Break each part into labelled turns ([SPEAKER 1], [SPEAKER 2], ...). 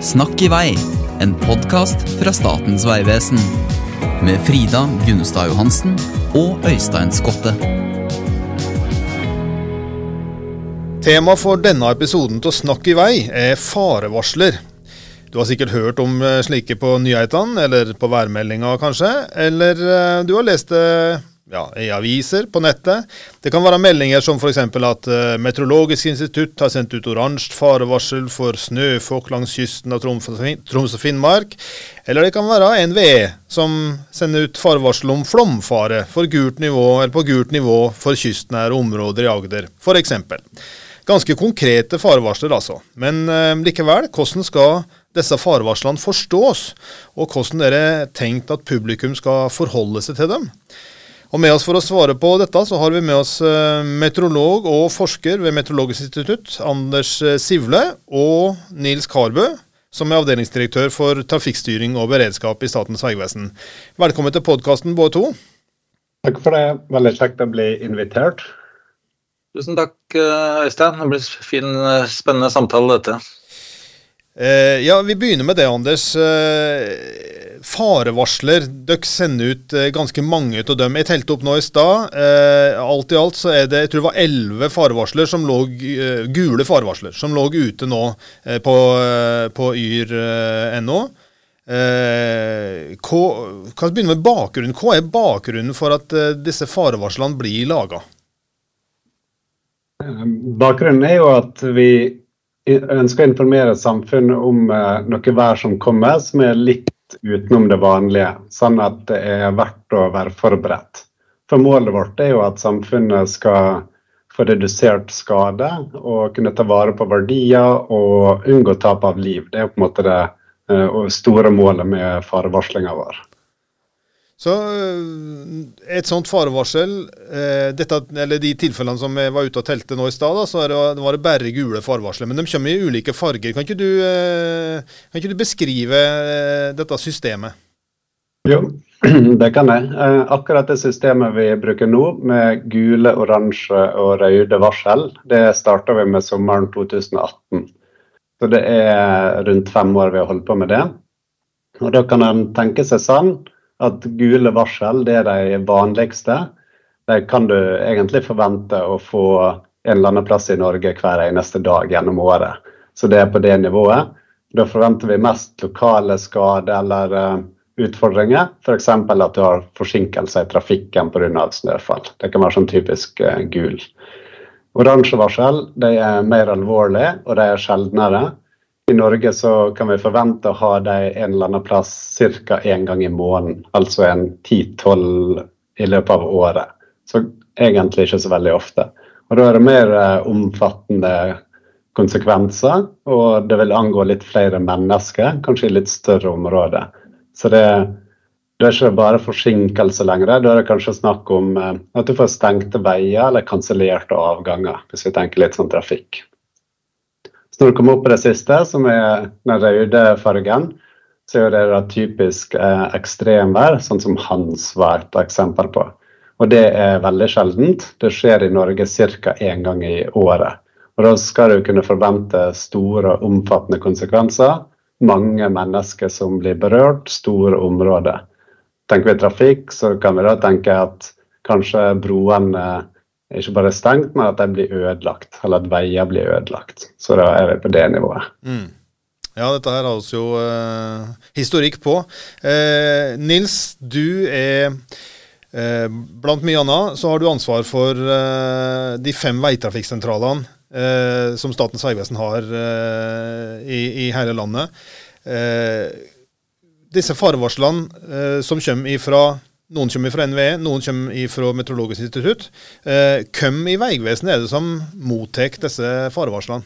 [SPEAKER 1] Snakk i vei, en podcast fra Statens Vegvesen. Med Frida Gunnestad Johansen og Øystein Skotte.
[SPEAKER 2] Tema for denne episoden til Snakk i vei farevarsler. Du har sikkert hørt om slike på nyhetene, eller på værmeldinga kanskje, eller du har lest det i aviser på nettet. Det kan være meldinger som for eksempel at Meteorologisk institutt har sendt ut oransje farevarsel for snøfokk langs kysten av Troms og Finnmark, eller det kan være NVE som sender ut farevarsel om flomfare for gult nivå, eller på gult nivå for kystnære områder i Agder, for eksempel. Ganske konkrete farevarsler altså, men likevel, hvordan skal disse farevarslene forstås, og hvordan er det tenkt at publikum skal forholde seg til dem? Og med oss for å svare på dette så har vi med oss meteorolog og forsker ved Meteorologisk institutt, Anders Sivle, og Nils Karbø, som er avdelingsdirektør for trafikkstyring og beredskap i Statens Vegvesen. Velkommen til podcasten, både to.
[SPEAKER 3] Takk for det. Veldig kjekt å bli invitert.
[SPEAKER 4] Tusen takk, Øystein. Det blir fin, spennende samtale dette.
[SPEAKER 2] Vi begynner med det, Anders. Farevarsler, dere sender ut ganske mange av dem. Jeg telte opp nå i sted. Alt i alt så er det, jeg tror det var 11 farevarsler som lå, gule farevarsler, som lå ute nå på yr.no. Kan vi begynne med bakgrunnen? Hva er bakgrunnen for at disse farevarslene blir laget?
[SPEAKER 3] Bakgrunnen er jo at vi ønsker å informere samfunnet om noe vær som kommer, som er litt utenom det vanlige, sånn at det er verdt å være forberedt. For målet vårt er jo at samfunnet skal få redusert skade og kunne ta vare på verdier og unngå tap av liv. Det er jo på en måte det store målet med farevarslingen vår.
[SPEAKER 2] Så et sånt farevarsel, eller de tilfellene som jeg var ute og telte nå i sted, så var det bare gule farevarsler, men de kommer i ulike farger. Kan ikke du beskrive dette systemet?
[SPEAKER 3] Jo, det kan jeg. Akkurat det systemet vi bruker nå, med gule, oransje og røde varsel, det startet vi med sommeren 2018. Så det er rundt 5 år vi har holdt på med det. Og da kan man tenke seg sånn, at gule varsel, det er de vanligste. De kan du egentlig forvente å få en eller annen plass i Norge hver eneste dag gjennom året. Så det er på det nivået. Da forventer vi mest lokale skader eller utfordringer. For eksempel at du har forsinkelser i trafikken på grunn av snøfall. Det kan være sånn typisk gul. Oransje varsel, de er mer alvorlige, og de er sjeldnere. I Norge så kan vi forvente å ha de en eller annen plass cirka en gang i måneden, altså en 10-12 i løpet av året. Så egentlig ikke så veldig ofte. Og da er det mer omfattende konsekvenser, og det vil angå litt flere mennesker, kanskje i litt større områder. Så det er ikke bare forsinkelse lenger, da er det kanskje snakk om at du får stengte veier eller kansellerte avganger, hvis vi tenker litt sånn trafikk. Så når du kommer opp på det siste, som er den røde fargen, så er det da typisk ekstremvær, sånn som Hans var et eksempel på. Og det er veldig sjeldent. Det skjer i Norge cirka en gang i året. Og da skal du kunne forvente store og omfattende konsekvenser. Mange mennesker som blir berørt, store områder. Tenker vi trafikk, så kan vi da tenke at kanskje broen ikke bare stengt, men at de blir ødelagt, eller at veier blir ødelagt. Så da er vi på det nivået.
[SPEAKER 2] Ja, dette her har vi jo historikk på. Nils, du er, blant mye annet, så har du ansvar for de 5 veitrafikksentralene som Statens Vegvesen har i hele landet. Disse farevarslene som kommer ifra noen kommer fra NVE, noen kommer fra Meteorologisk institutt. Hvem i Vegvesenet er det som mottar disse farevarslene?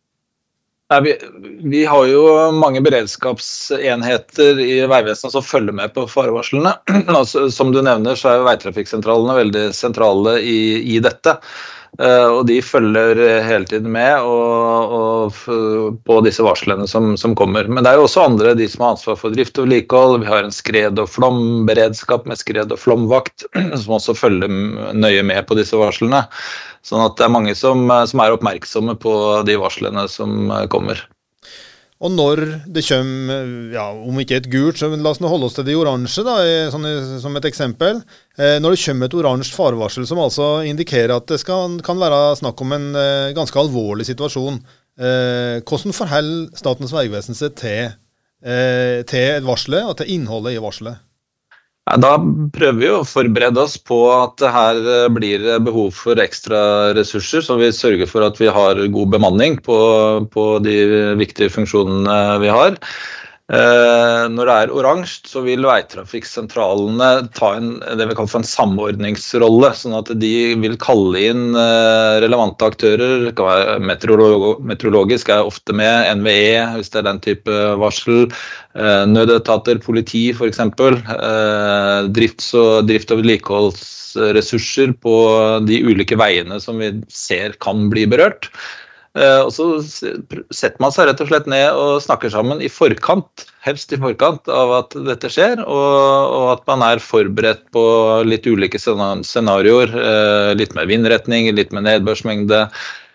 [SPEAKER 4] Vi har jo mange beredskapsenheter i Vegvesenet som følger med på farevarslene. Som du nevner, så er veitrafikksentralene veldig sentrale i dette. Og de følger hele tiden med på disse varslene som kommer. Men det er jo også andre, de som har ansvar for drift og vedlikehold. Vi har en skred- og flomberedskap med skred- og flomvakt, som også følger nøye med på disse varslene. Sånn at det er mange som er oppmerksomme på de varslene som kommer.
[SPEAKER 2] Og når det kommer, ja, om ikke et gult, så la oss nå holde oss til det oransje da, som et eksempel. Når det kommer et oransje farevarsel som altså indikerer at det kan være snakk om en ganske alvorlig situasjon, hvordan forholder Statens vegvesen seg til et varslet og til innholdet i varslet?
[SPEAKER 4] Ja, da prøver vi å forberede oss på at det her blir behov for ekstra ressurser, så vi sørger for at vi har god bemanning på de viktige funksjonene vi har. Når det oransje, så vil veitrafikksentralene ta det vi kaller for en samordningsrolle, sånn at de vil kalle inn relevante aktører. Det kan være meteorologisk ofte med, NVE hvis det den type varsel, nødetater, politi for eksempel, drift og vedlikeholdsressurser på de ulike veiene som vi ser kan bli berørt. Og så setter man seg rett og slett ned og snakker sammen i forkant, helst i forkant av at dette skjer, og at man forberedt på litt ulike scenarioer, litt med vindretning, litt med nedbørsmengde,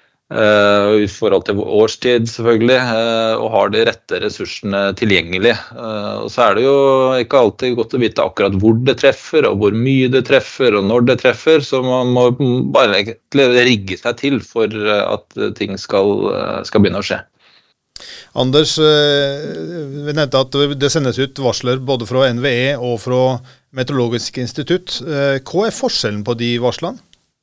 [SPEAKER 4] i forhold til årstid selvfølgelig, og har de rette ressursene tilgjengelig. Og så det jo ikke alltid godt å vite akkurat hvor det treffer, og hvor mye det treffer, og når det treffer, så man må bare rigge seg til for at ting skal begynne å skje.
[SPEAKER 2] Anders, vi nevnte at det sendes ut varsler både fra NVE og fra Meteorologisk institutt. Hva forskjellen på de varslene?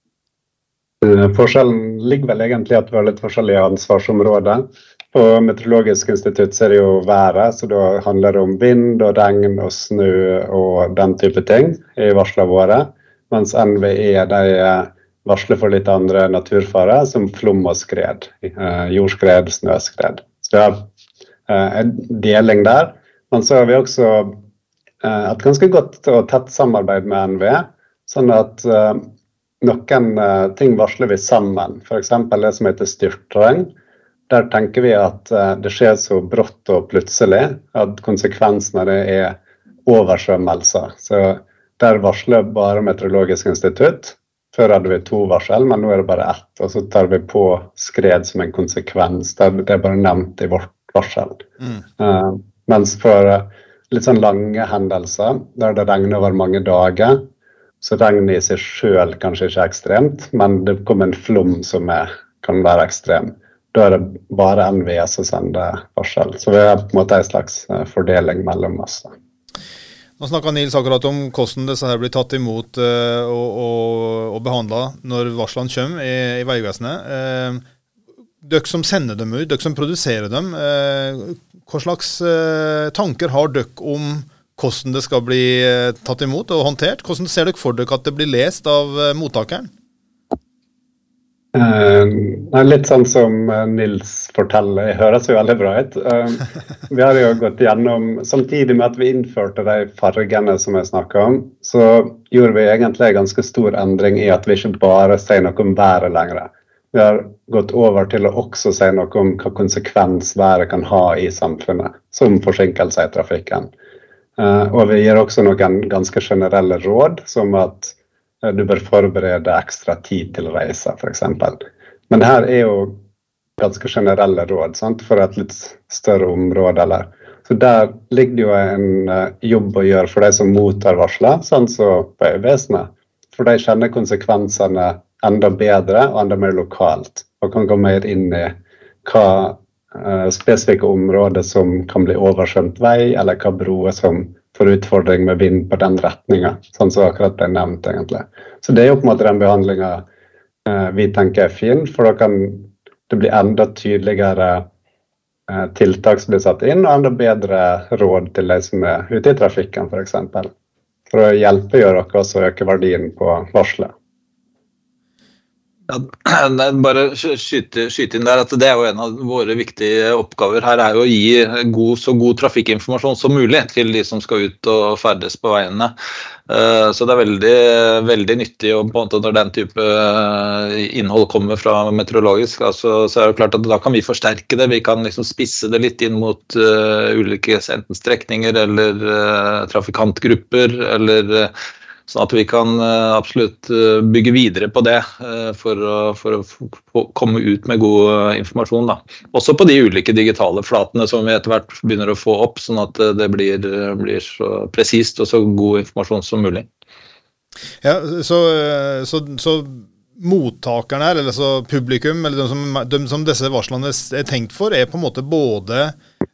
[SPEAKER 3] Forskjellen ligger vel egentlig at vi har litt forskjellige ansvarsområder. På Meteorologisk institutt det jo været, så da handler det om vind og regn og snø og den type ting i varslene våre, mens NVE de varsler for litt andre naturfarer, som flom og skred, jordskred, snøskred. Så vi har en deling der, men så har vi også et ganske godt og tett samarbeid med NVE, sånn at noen ting varsler vi sammen, for eksempel det som heter styrtregn. Der tenker vi at det skjer så brått og plutselig, at konsekvensene det oversvømmelser. Så der varsler bare Meteorologisk institutt. Før hadde vi 2 varsel, men nå det bare 1, og så tar vi på skred som en konsekvens. Det bare nevnt i vårt varsel. Mens for litt sånn lange hendelser, der det regner over mange dager, så regner i seg selv kanskje ikke ekstremt, men det kommer en flom som kan være ekstrem. Da det bare NVE som sender varsel. Så vi har på en måte en slags fordeling mellom oss.
[SPEAKER 2] Nå snakket Nils akkurat om hvordan disse her blir tatt imot og behandlet når varslene kommer i Vegvesenet. Dere som sender dem ut, dere som produserer dem, hva slags tanker har dere om hvordan det skal bli tatt imot og håndtert? Hvordan ser dere for dere at det blir lest av mottakeren?
[SPEAKER 3] Litt sånn som Nils forteller, det høres jo veldig bra ut. Vi har jo gått gjennom, samtidig med at vi innførte de fargene som jeg snakket om, så gjorde vi egentlig en ganske stor endring i at vi ikke bare sier noe om været lenger. Vi har gått over til å også si noe om hva konsekvens været kan ha i samfunnet, som forsinkelser i trafikken. Og vi gir også noen ganske generelle råd, som at du bør forberede ekstra tid til å reise, for eksempel. Men her jo ganske generelle råd, sant? For et litt større område. Så der ligger jo en jobb å gjøre for de som mottar varsler, sånn som på Vegvesenet. For de kjenner konsekvensene enda bedre og enda mer lokalt, og kan gå mer inn i hva spesifikke områder som kan bli oversvømt vei, eller hva broer som får utfordring med vind på den retningen, sånn som akkurat ble nevnt egentlig. Så det jo på en måte den behandlingen vi tenker fin, for da kan det bli enda tydeligere tiltak som blir satt inn, og enda bedre råd til de som ute i trafikken, for eksempel. For å hjelpe gjør dere også å øke verdien på varslet.
[SPEAKER 4] Ja, bare skyte inn der at det jo en av våre viktige oppgaver her jo å gi så god trafikkinformasjon som mulig til de som skal ut og ferdes på veiene. Så det veldig, veldig nyttig og på en måte når den type innhold kommer fra meteorologisk, så det klart at da kan vi forsterke det, vi kan liksom spisse det litt inn mot ulike enten strekninger eller trafikantgrupper eller Sånn at vi kan absolutt bygge videre på det for å komme ut med god informasjon da. Også på de ulike digitale flatene som vi etter hvert begynner å få opp, sånn at det blir så presist og så god informasjon som mulig.
[SPEAKER 2] Ja, så mottakerne her, eller så publikum, eller de som disse varslene tenkt for, på en måte både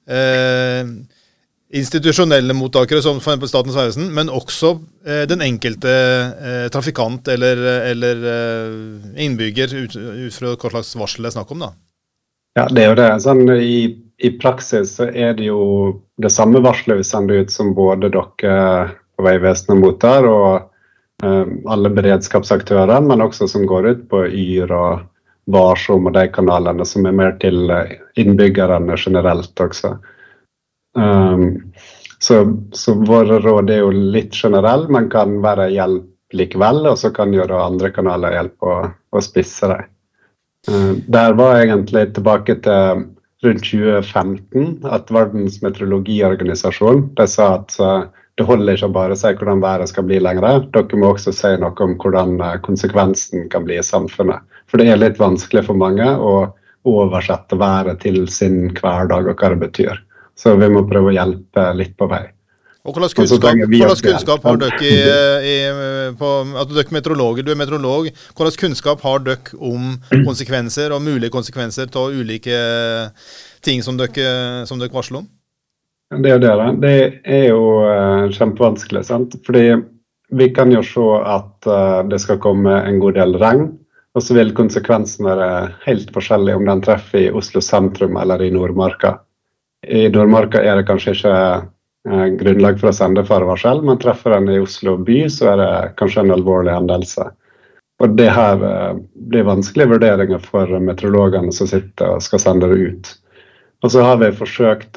[SPEAKER 2] institusjonelle mottakere som for eksempel Statens vegvesen, men også den enkelte trafikant eller innbygger ut fra hva slags varsel det snakk om da.
[SPEAKER 3] Ja, det jo det. Sånn, i praksis så det jo det samme varslet vi sender ut som både dere på Vegvesenet mottar og alle beredskapsaktører, men også som går ut på Yr og Varsom og de kanalene som mer til innbyggerne generelt også. Så våre råd jo litt generell, men kan være hjelp likevel, og så kan gjøre andre kanaler hjelp å spisse det. Der var egentlig tilbake til rundt 2015 at Verdens meteorologiorganisasjon de sa at det holder ikke å bare si hvordan været skal bli lenger, dere må også si noe om hvordan konsekvensen kan bli i samfunnet. For det litt vanskelig for mange å oversette været til sin hverdag og hva det betyr. Så vi må prøve å hjelpe litt på vei.
[SPEAKER 2] Og hva slags kunnskap har dere at dere meteorologer, du meteorolog, hva slags kunnskap har dere om konsekvenser og mulige konsekvenser av ulike ting som dere varsler om?
[SPEAKER 3] Det det da. Det jo kjempevanskelig, sant? Fordi vi kan jo se at det skal komme en god del regn, og så vil konsekvensen være helt forskjellig om den treffer i Oslo sentrum eller i Nordmarka. I Nordmarka det kanskje ikke grunnlag for å sende farevarsel, men treffer den i Oslo by, så det kanskje en alvorlig hendelse. Og det her blir vanskelige vurderinger for meteorologene som sitter og skal sende det ut. Og så har vi forsøkt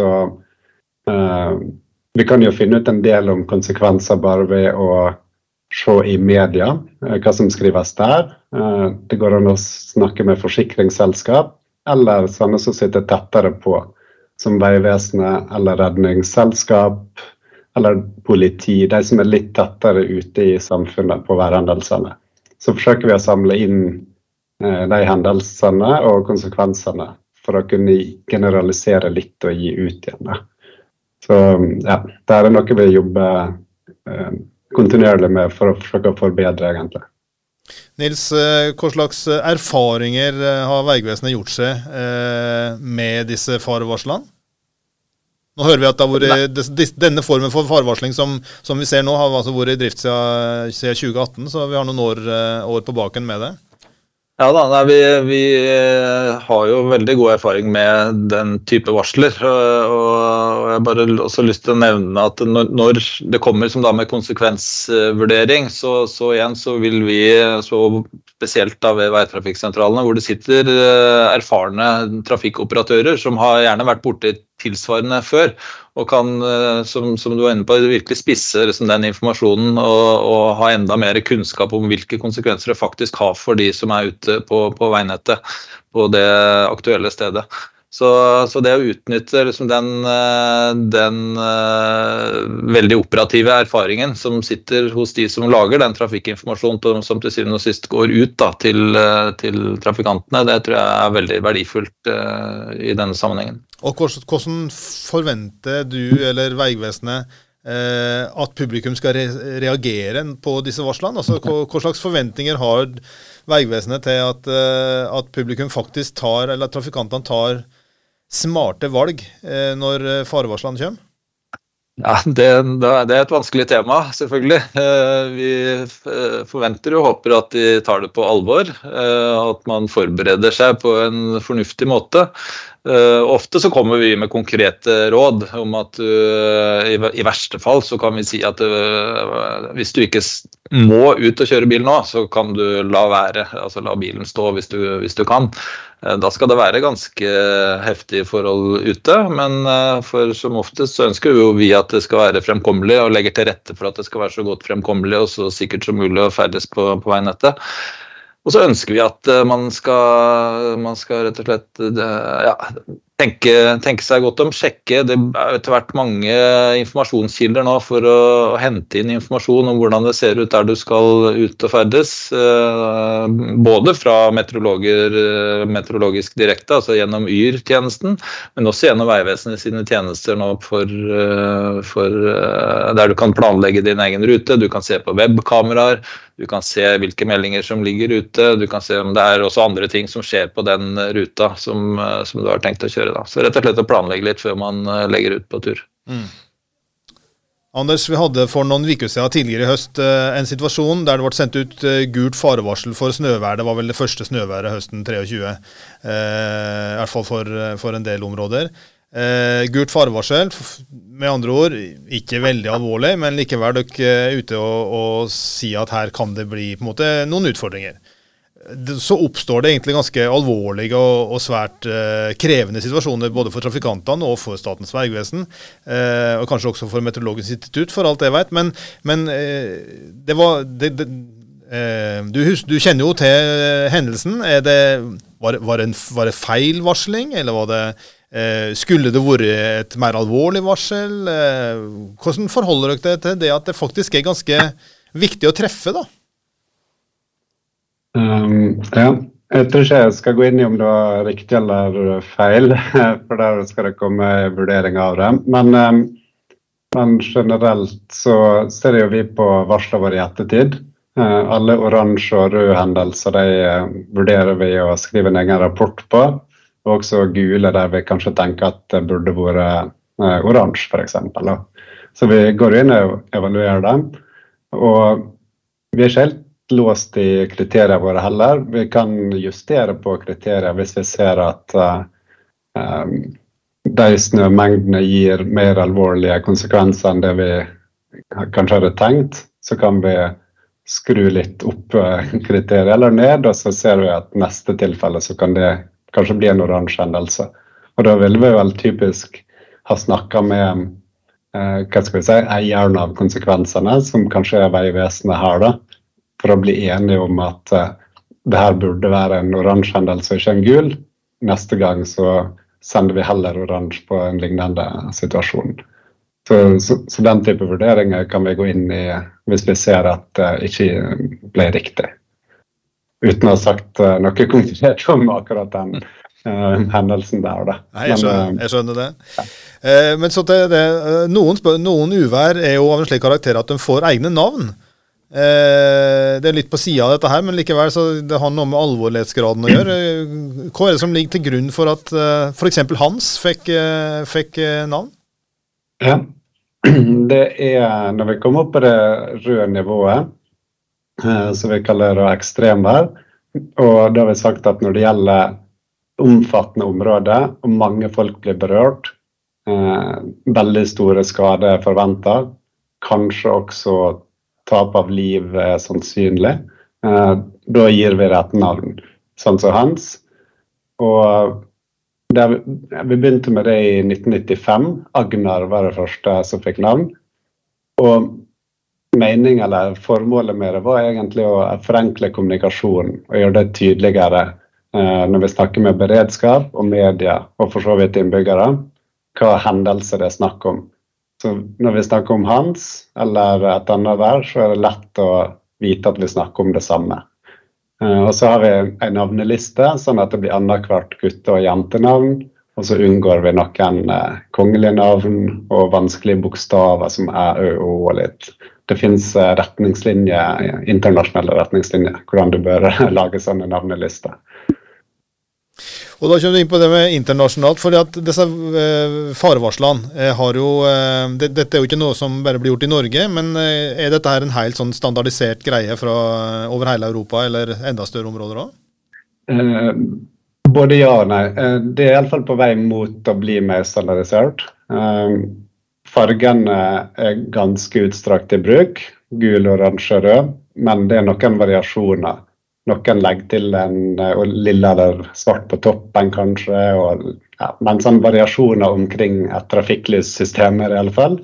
[SPEAKER 3] vi kan jo finne ut en del om konsekvenser bare ved å se i media, hva som skrives der. Det går an å snakke med forsikringsselskap, eller sånne som sitter tettere på, som Vegvesenet eller redningsselskap eller politi, de som litt tettere ute i samfunnet på værhendelsene. Så forsøker vi å samle inn de hendelsene og konsekvensene for å kunne generalisere litt og gi ut igjen. Så ja, det noe vi jobber kontinuerlig med for å forsøke å forbedre egentlig.
[SPEAKER 2] Nils, hva slags erfaringer har Vegvesenet gjort seg med disse farevarslene? Nå hører vi at denne formen for farevarsling som vi ser nå har altså vært i drift siden 2018, så vi har noen år på baken med det.
[SPEAKER 4] Ja da, vi har jo veldig god erfaring med den type varsler, og jeg bare også lyst til å nevne at når det kommer som da med konsekvensvurdering, så vil vi, så spesielt da ved veitrafikksentralene, hvor det sitter erfarne trafikkoperatører som har gjerne vært borte tilsvarende før, og kan, som du var inne på, virkelig spisse den informasjonen og ha enda mer kunnskap om hvilke konsekvenser det faktisk har for de som ute på veinettet på det aktuelle stedet. Så det å utnytte den veldig operative erfaringen som sitter hos de som lager den trafikkinformasjonen som til syvende og sist går ut da, til trafikantene, det tror jeg veldig verdifullt i denne sammenhengen.
[SPEAKER 2] Og hvordan forventer du eller Vegvesenet at publikum skal reagere på disse varslene? Altså, hva slags forventninger har Vegvesenet til at publikum faktisk tar, eller at trafikantene tar smarte valg når farevarslene kommer?
[SPEAKER 4] Ja, det et vanskelig tema, selvfølgelig. Vi forventer og håper at de tar det på alvor, at man forbereder seg på en fornuftig måte. Ofte så kommer vi med konkrete råd om at i verste fall så kan vi si at hvis du ikke må ut og kjøre bil nå, så kan du la være, altså la bilen stå hvis du kan. Da skal det være ganske heftige forhold ute, men for som oftest så ønsker vi at det skal være fremkommelig og legger til rette for at det skal være så godt fremkommelig og så sikkert som mulig å ferdes på veinettet. Og så ønsker vi at man skal rett og slett tenke seg godt om, sjekke. Det etter hvert mange informasjonskilder nå for å hente inn informasjon om hvordan det ser ut der du skal ut og ferdes. Både fra meteorologisk direkte, altså gjennom YR-tjenesten, men også gjennom Vegvesenet sine tjenester nå for der du kan planlegge din egen rute, du kan se på webkameraer, du kan se hvilke meldinger som ligger ute, du kan se om det også andre ting som skjer på den ruta som du har tenkt å kjøre da. Så rett og slett å planlegge litt før man legger ut på tur.
[SPEAKER 2] Anders, vi hadde for noen uker siden tidligere i høst en situasjon der det ble sendt ut gult farevarsel for snøvær. Det var vel det første snøværet høsten 23, i hvert fall for en del områder. Gult farevarsel, med andre ord, ikke veldig alvorlig, men likevel dere ute og si at her kan det bli på en måte noen utfordringer. Så oppstår det egentlig ganske alvorlige og svært krevende situasjoner både for trafikantene og for Statens Vegvesen, og kanskje også for Meteorologisk institutt, for alt jeg vet, men det var... Du kjenner jo til hendelsen. Var det feil varsling, eller var det skulle det vært et mer alvorlig varsel? Hvordan forholder dere til det at det faktisk ganske viktig å treffe da?
[SPEAKER 3] Ja, jeg tror ikke jeg skal gå inn i om det var riktig eller feil, for der skal det komme vurdering av det. Men generelt så ser jo vi på varsler våre i ettertid. Alle oransje og røde hendelser, de vurderer vi å skrive en egen rapport på, og også gule der vi kanskje tenker at det burde være oransje for eksempel. Så vi går inn og evaluerer dem, og vi ikke helt låst i kriterier våre heller. Vi kan justere på kriterier hvis vi ser at de snømengdene gir mer alvorlige konsekvenser enn det vi kanskje hadde tenkt, så kan vi skru litt opp kriterier eller ned, og så ser vi at neste tilfelle så kan det kanskje bli en oransje hendelse. Og da vil vi vel typisk ha snakket med eieren av konsekvensene, som kanskje Vegvesenet her da, for å bli enige om at det her burde være en oransje hendelse og ikke en gul. Neste gang så sender vi heller oransje på en lignende situasjon. Så den type vurderinger kan vi gå inn i hvis vi ser at det ikke ble riktig. Uten å ha sagt noe konkret om akkurat den hendelsen der. Da.
[SPEAKER 2] Nei, jeg skjønner det. Ja. Men så til det, noen uvær jo av en slik karakter at de får egne navn. Det litt på siden av dette her, men likevel så det har noe med alvorlighetsgraden å gjøre. Hva det som ligger til grunn for at for eksempel Hans fikk navn?
[SPEAKER 3] Ja, det når vi kommer opp på det røde nivået, som vi kaller det ekstremvær, og da har vi sagt at når det gjelder omfattende områder, og mange folk blir berørt, veldig store skader forventet, kanskje også tap av liv sannsynlig, da gir vi det et navn, sånn som Hans. Og vi begynte med det i 1995, Agnar var det første som fikk navn, og meningen eller formålet med det var egentlig å forenkle kommunikasjonen og gjøre det tydeligere når vi snakker med beredskap og media og for så vidt innbyggere, hva hendelser det er snakk om. Så når vi snakker om Hans eller et annet vær, så det lett å vite at vi snakker om det samme. Og så har vi en navneliste, sånn at det blir annethvert gutte- og jentenavn, og så unngår vi noen kongelige navn og vanskelige bokstaver som Ø, O og litt. Det finnes retningslinjer, internasjonale retningslinjer, hvordan du bør lage sånne navnelister.
[SPEAKER 2] Og da kommer du inn på det med internasjonalt, fordi at disse farevarslene har jo, dette jo ikke noe som bare blir gjort i Norge, men dette her en helt sånn standardisert greie fra over hele Europa, eller enda større områder også?
[SPEAKER 3] Både ja og nei. Det I alle fall på vei mot å bli mer standardisert. Fargene ganske utstrakt I bruk, gul, oransje, rød, men det noen variasjoner. Noen legger til en lilla eller svart på toppen kanskje, men sånn variasjoner omkring et trafikklyssystem I alle fall.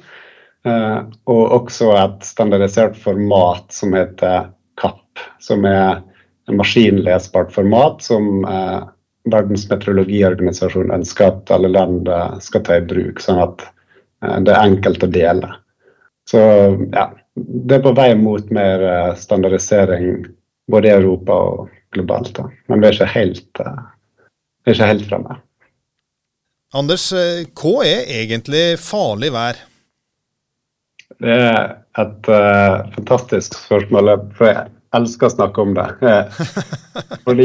[SPEAKER 3] Og også et standardisert format som heter CAP, som et maskinlesbart format som Verdens meteorologiorganisasjon ønsker at alle land skal ta i bruk, sånn at det enkelt å dele. Så ja, det på vei mot mer standardisering både i Europa og globalt. Da. Men vi ikke helt fremme.
[SPEAKER 2] Anders, hva egentlig farlig vær?
[SPEAKER 3] Det et fantastisk spørsmål, for jeg elsker å snakke om det. Fordi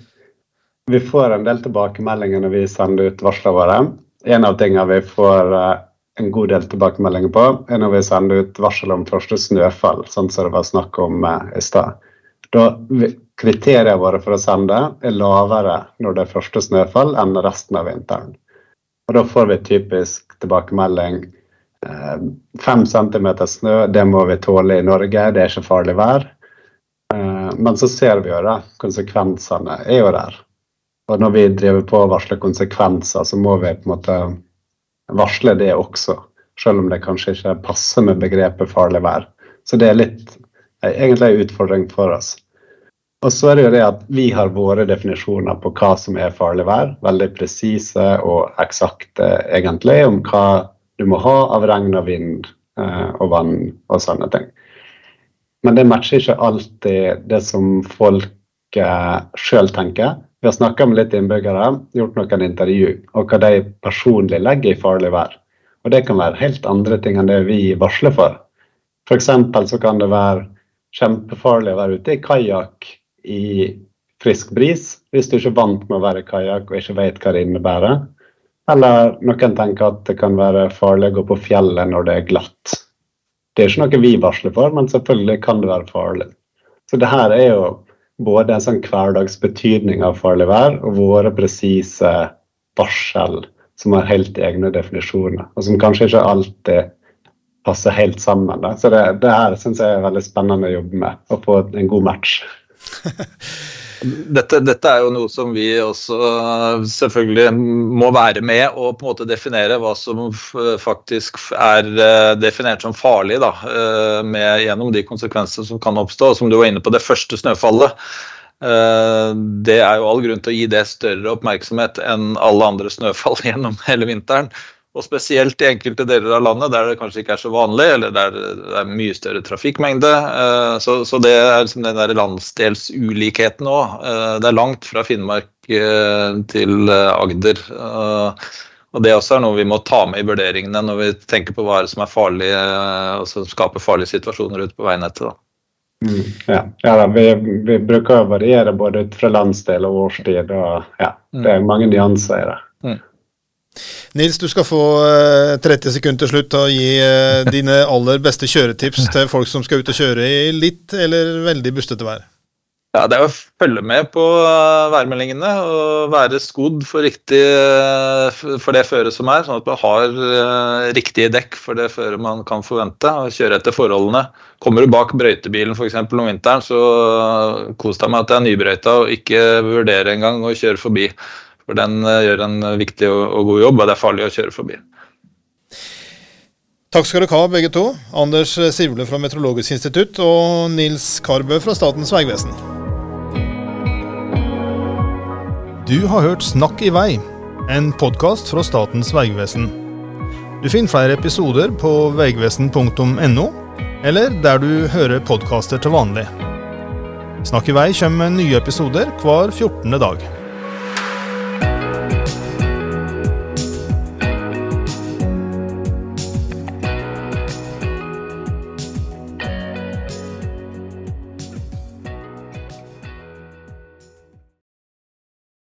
[SPEAKER 3] vi får en del tilbakemeldinger når vi sender ut varsler våre. En av tingene vi får en god del tilbakemeldinger på, når vi sender ut varsel om første snøfall, sånn som det var snakk om i sted. Da kriterier våre for å sende lavere når det første snøfall enn resten av vinteren. Og da får vi typisk tilbakemelding 5 centimeter snø, det må vi tåle i Norge, det ikke farlig vær. Men så ser vi jo da, konsekvensene jo der. Og når vi driver på å varsle konsekvenser, så må vi på en måte varsle det også, selv om det kanskje ikke passer med begrepet farlig vær. Så det egentlig en utfordring for oss. Og så det jo det at vi har våre definisjoner på hva som farlig vær, veldig presise og eksakte egentlig, om hva du må ha av regn og vind og vann og sånne ting. Men det matcher ikke alltid det som folk selv tenker. Vi har snakket med litt innbyggere, gjort noen intervju, og hva de personlig legger i farlig vær. Og det kan være helt andre ting enn det vi varsler for. For eksempel så kan det være kjempefarlig å være ute i kajak i frisk bris, hvis du ikke er vant med å være i kajak og ikke vet hva det innebærer. Eller noen tenker at det kan være farlig å gå på fjellet når det glatt. Det ikke noe vi varsler for, men selvfølgelig kan det være farlig. Så det her jo både en sånn hverdagsbetydning av farlig vær, og våre presise varsel som har helt egne definisjoner, og som kanskje ikke alltid passer helt sammen. Da. Så det her synes jeg veldig spennende å jobbe med, å få en god match.
[SPEAKER 4] Dette jo noe som vi også selvfølgelig må være med og på en måte definere hva som faktisk definert som farlig da, gjennom de konsekvenser som kan oppstå. Som du var inne på, det første snøfallet, det jo all grunn til å gi det større oppmerksomhet enn alle andre snøfall gjennom hele vinteren. Og spesielt i enkelte deler av landet der det kanskje ikke så vanlig, eller der det mye større trafikkmengde. Så det liksom den der landsdelsulikheten også. Det langt fra Finnmark til Agder. Og det også noe vi må ta med i vurderingene når vi tenker på hva som farlig, og som skaper farlige situasjoner ute på veinettet. Da.
[SPEAKER 3] Ja, vi bruker å variere både ut fra landsdel og årstid, og det mange nyanser i det.
[SPEAKER 2] Nils, du skal få 30 sekunder til slutt til å gi dine aller beste kjøretips til folk som skal ut og kjøre i litt eller veldig bustete vær.
[SPEAKER 4] Ja, det å følge med på værmeldingene og være skodd for det føret som sånn at man har riktige dekk for det føret man kan forvente, og kjøre etter forholdene. Kommer du bak brøytebilen for eksempel om vinteren, så kos deg med at det nybrøyta, og ikke vurdere en gang å kjøre forbi. For den gjør en viktig og god jobb, og det farlig å kjøre forbi.
[SPEAKER 2] Takk skal dere ha, begge to. Anders Sivle fra Meteorologisk institutt og Nils Karbø fra Statens vegvesen. Du har hørt Snakk i vei, en podcast fra Statens vegvesen. Du finner flere episoder på vegvesen.no, eller der du hører podcaster til vanlig. Snakk i vei kommer med nye episoder hver 14. dag.